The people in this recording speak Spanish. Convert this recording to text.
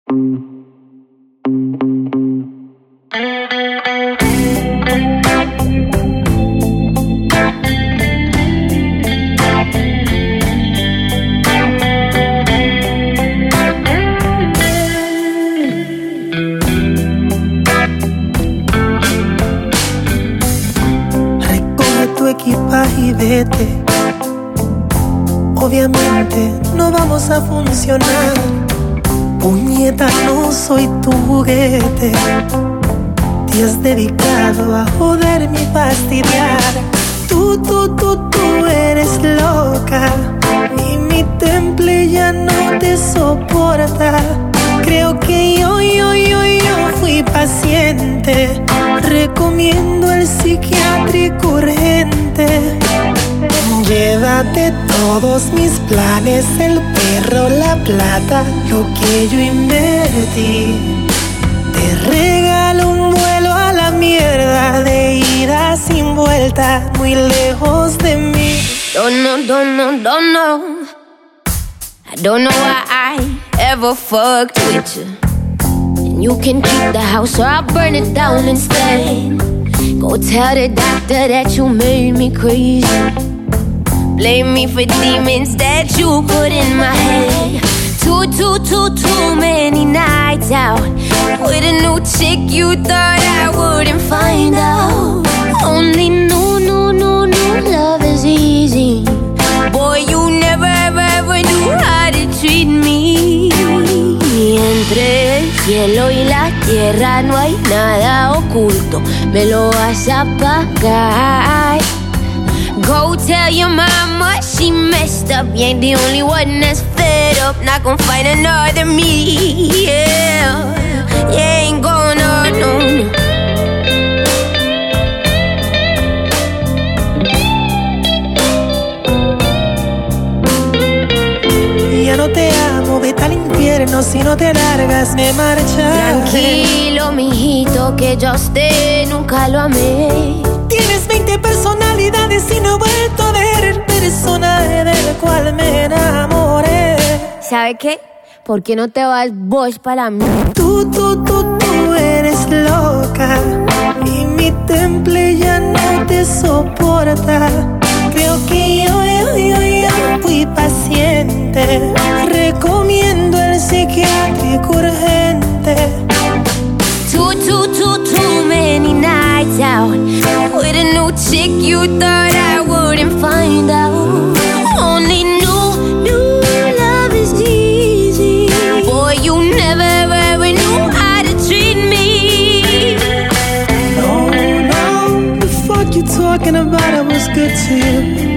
Y vete. Obviamente no vamos a funcionar. Puñeta, no soy tu juguete. Te has dedicado a joderme y fastidiar. Tú eres loca y mi temple ya no te soporta. Creo que yo fui paciente. Recomiendo el psiquiátrico urgente. Llévate todos mis planes, el perro, la plata, lo que yo invertí. Te regalo un vuelo a la mierda, de ida sin vuelta, muy lejos de mí. Don't know. I don't know why I ever fucked with you. And you can keep the house or I'll burn it down instead. Go tell the doctor that you made me crazy. Blame me for demons that you put in my head. Too many nights out with a new chick you thought I wouldn't find out. Only no love is easy. Boy, you never ever knew how to treat me. Entre el cielo y la tierra no hay nada oculto. Me lo vas a pagar. Go tell your mama she messed up. You ain't the only one that's fed up. Not gon' find another me. Yeah, you ain't gonna no. Ya no te amo, vete al infierno. Si no te largas, me marcha. Tranquilo, mijito, que yo a usted nunca lo amé. Tienes 20 personalidades y no he vuelto a ver el personaje del cual me enamoré. ¿Sabe qué? ¿Por qué no te vas vos para mí? Tú eres loca y mi temple ya no te soporta. Creo que yo fui paciente. Recomiendo el psiquiátrico urgente. Too many nights out with a new chick you thought I wouldn't find out. Only new love is easy. Boy, you never ever knew how to treat me. No, the fuck you talking about? I was good to you.